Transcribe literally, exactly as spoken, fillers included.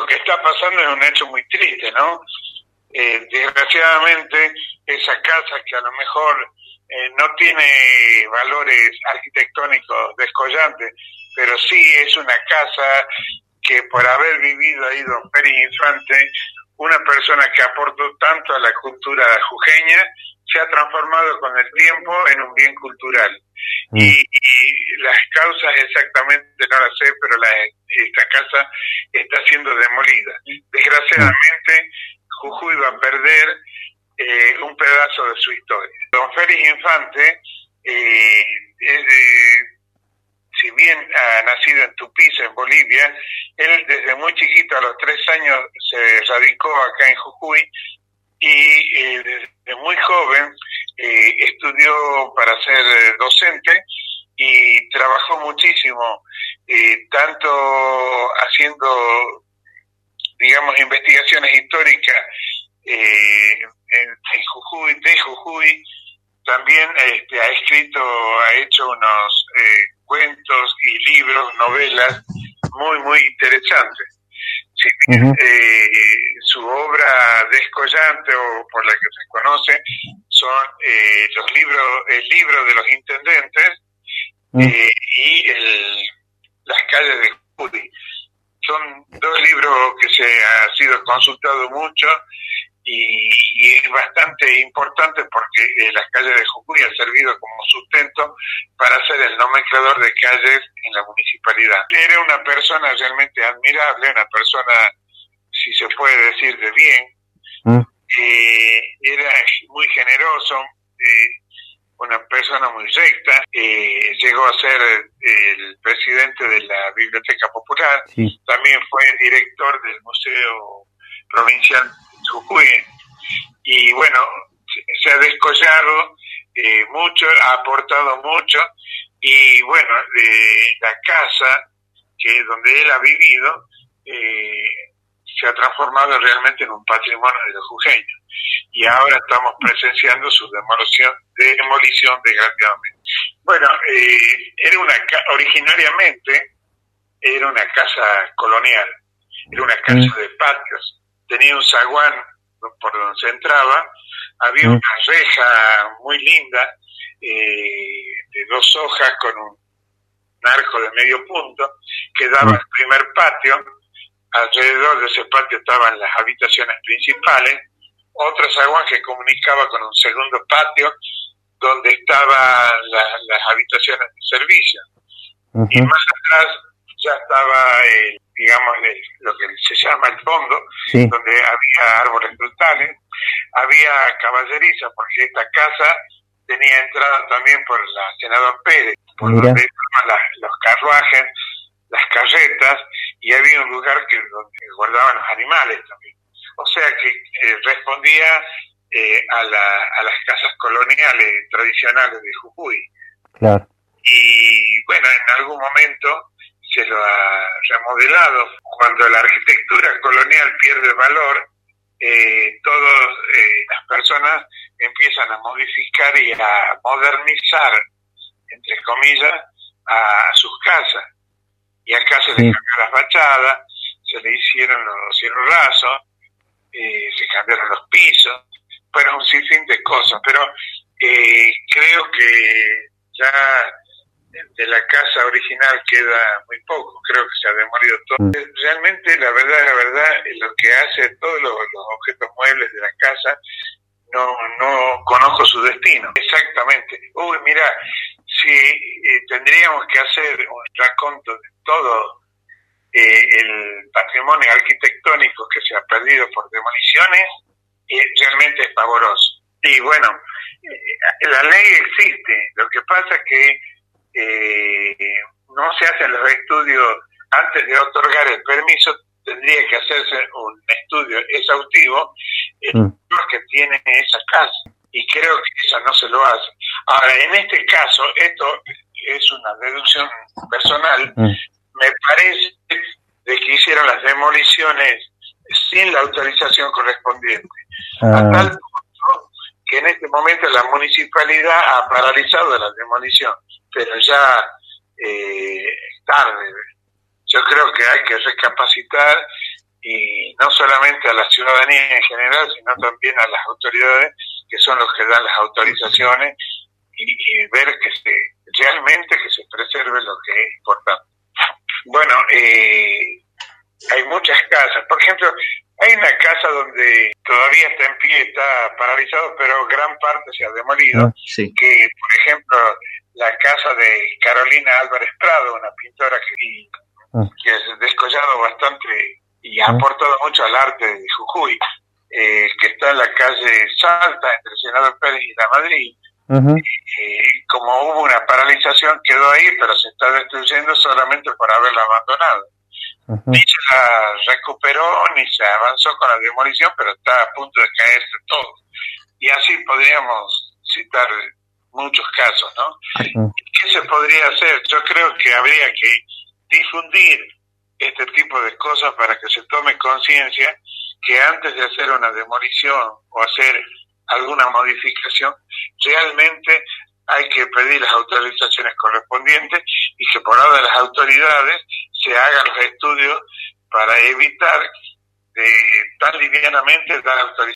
que está pasando es un hecho muy triste, ¿no? Eh, desgraciadamente, esa casa que a lo mejor eh, no tiene valores arquitectónicos descollantes, pero sí es una casa que por haber vivido ahí don Félix Infante, una persona que aportó tanto a la cultura jujeña, se ha transformado con el tiempo en un bien cultural. Mm. Y, y las causas exactamente no las sé, pero la, esta casa está siendo demolida. Desgraciadamente, Jujuy va a perder eh, un pedazo de su historia. Don Félix Infante, eh, es de, si bien ha nacido en Tupiza, en Bolivia, él desde muy chiquito, a los tres años, se radicó acá en Jujuy, y eh, desde muy joven eh, estudió para ser eh, docente y trabajó muchísimo, eh, tanto haciendo, digamos, investigaciones históricas eh, en, en Jujuy, de Jujuy. También este, ha escrito, ha hecho unos eh, cuentos y libros, novelas muy, muy interesantes. Sí, uh-huh. eh, su obra descollante, o por la que se conoce, son eh, los libros, el libro de los intendentes uh-huh. eh, y el, las calles de Jujuy. Son dos libros que se ha sido consultado mucho y, y es bastante importante porque eh, las calles de Jujuy han servido como sustento para ser el nomenclador de calles en la municipalidad. Era una persona realmente admirable, una persona, si se puede decir, de bien. ¿Mm? Eh, era muy generoso, eh, una persona muy recta, eh, llegó a ser el presidente de la Biblioteca Popular, sí. También fue director del Museo Provincial de Jujuy, y bueno, se ha descollado eh, mucho, ha aportado mucho, y bueno, eh, la casa que es donde él ha vivido eh, se ha transformado realmente en un patrimonio de los jujeños, y ahora estamos presenciando su demolición, demolición desgraciadamente. Bueno, eh, era una originariamente era una casa colonial, era una casa mm. de patios, tenía un zaguán por donde se entraba, había mm. una reja muy linda eh, de dos hojas con un, un arco de medio punto que daba mm. al primer patio. Alrededor de ese patio estaban las habitaciones principales, otro zaguán que comunicaba con un segundo patio donde estaban la, las habitaciones de servicio. Uh-huh. Y más atrás ya estaba, eh, digamos, el, lo que se llama el fondo, sí. donde había árboles frutales, había caballeriza, porque esta casa tenía entrada también por la Senador Pérez, por Mira. donde estaban las, los carruajes, las carretas, y había un lugar que donde guardaban los animales también. O sea que eh, respondía eh, a, la, a las casas coloniales tradicionales de Jujuy. Claro. Y bueno, en algún momento se lo ha remodelado. Cuando la arquitectura colonial pierde valor, eh, todas eh, las personas empiezan a modificar y a modernizar, entre comillas, a, a sus casas. Y acá se sí. le cambió las fachadas, se le hicieron los cielos rasos, eh, se cambiaron los pisos, fueron un sinfín de cosas, pero eh, creo que ya de la casa original queda muy poco, creo que se ha demolido todo. Mm. Realmente, la verdad, la verdad, lo que hace todos los, los objetos muebles de la casa, no no conozco su destino. Exactamente. Uy, mira, si eh, tendríamos que hacer un raconto de todo eh, el patrimonio arquitectónico que se ha perdido por demoliciones, eh, realmente es pavoroso. Y bueno, eh, la ley existe, lo que pasa es que eh, no se hacen los estudios antes de otorgar el permiso. Tendría que hacerse un estudio exhaustivo en mm. lo que tiene esa casa, y creo que esa no se lo hace. Ahora, en este caso, esto es una deducción personal, mm. me parece de que hicieron las demoliciones sin la autorización correspondiente, ah. a tal punto que en este momento la municipalidad ha paralizado la demolición, pero ya eh, tarde. Yo creo que hay que recapacitar y no solamente a la ciudadanía en general, sino también a las autoridades, que son los que dan las autorizaciones, y, y ver que se realmente que se preserve lo que es importante. Bueno, eh, hay muchas casas. Por ejemplo, hay una casa donde todavía está en pie, está paralizado, pero gran parte se ha demolido, ah, sí. que por ejemplo la casa de Carolina Álvarez Prado, una pintora que, ah. que ha descollado bastante y ha ah. aportado mucho al arte de Jujuy, eh, que está en la calle Salta, entre Senador Pérez y La Madrid. Uh-huh. Eh, como hubo una paralización, quedó ahí, pero se está destruyendo solamente por haberla abandonado. Uh-huh. Ni se la recuperó, ni se avanzó con la demolición, pero está a punto de caerse todo. Y así podríamos citar muchos casos, ¿no? Uh-huh. ¿Qué se podría hacer? Yo creo que habría que difundir este tipo de cosas para que se tome conciencia que antes de hacer una demolición o hacer alguna modificación, realmente hay que pedir las autorizaciones correspondientes y que por lado de las autoridades se hagan los estudios para evitar de tan livianamente dar autorización.